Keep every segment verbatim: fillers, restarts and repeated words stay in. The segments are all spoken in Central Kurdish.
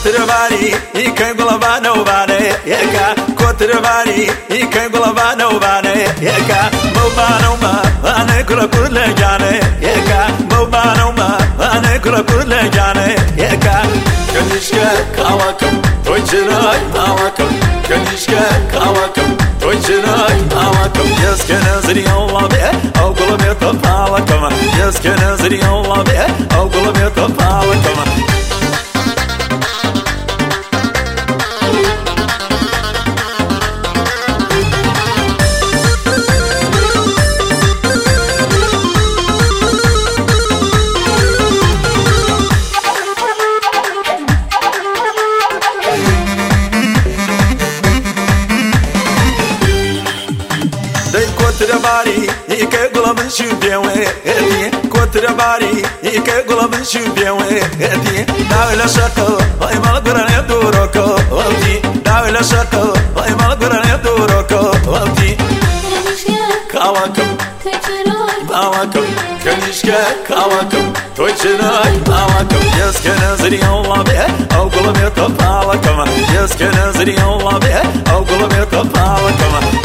Kotrvari i kaj golava na uvane jeka Kotrvari i kaj golava na uvane jeka Mubanuma ane kula kurle jane yeka Mubanuma ane kula kurle jane yeka Kanishka kawakam toychiray awakam Kanishka kawakam toychiray awakam Yaske nazri Allah be awgula be tapalakam Yaske nazri Allah be awgula be tapalakam Kotrvari i kaj gulavan shubjewe eti Kotrvari i kaj gulavan shubjewe eti Davila shakal ay malgurane duroko walti Davila shakal ay malgurane duroko walti Kawakam Bawakam Kanishka kawakam toychiray awakam Yaske nazri Allah be awgula be tapalakam Yaske nazri Allah be awgula be tapalakam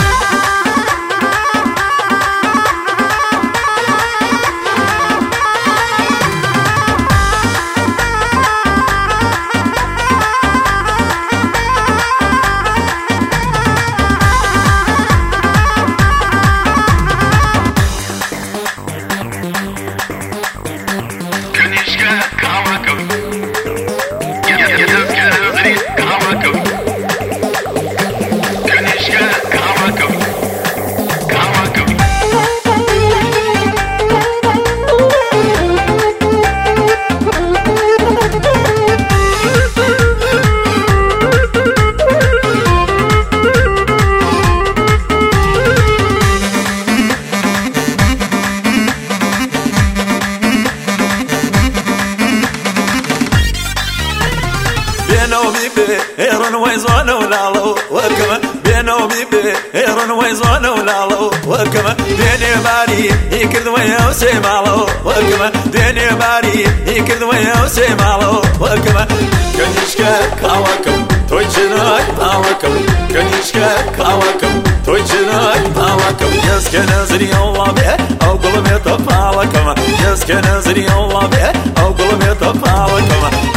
Eran wayzwana ulalo wakama Beno bibe Eran wayzwana ulalo wakama Dene bari ikird wayaw semalo wakama Dene bari ikird wayaw semalo wakama Kanishka kawakam toychiray awakam Kanishka kawakam toychiray awakam Yaske nazri Allah be awgula be tapalakam Yaske nazri Allah be awgula be tapalakam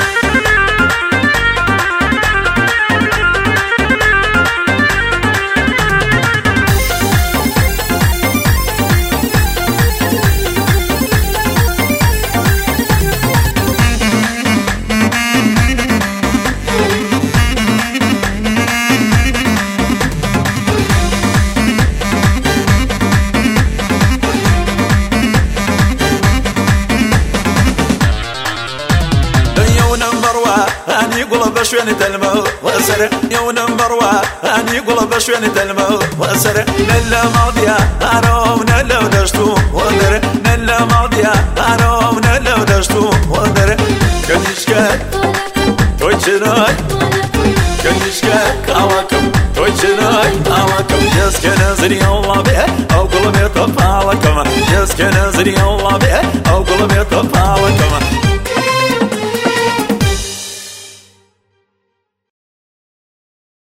بشوين تلمو وسر يوم بروا اني قول بشوين تلمو وسر نلا ماضيا اروم نلا دشتو ودر نلا ماضيا اروم نلا دشتو ودر كنيشكا تويتشراي كنيشكا كاواكم تويتشراي كاواكم يسكن نزري الله به او قول بيطفالكم يسكن نزري الله به او قول بيطفالكم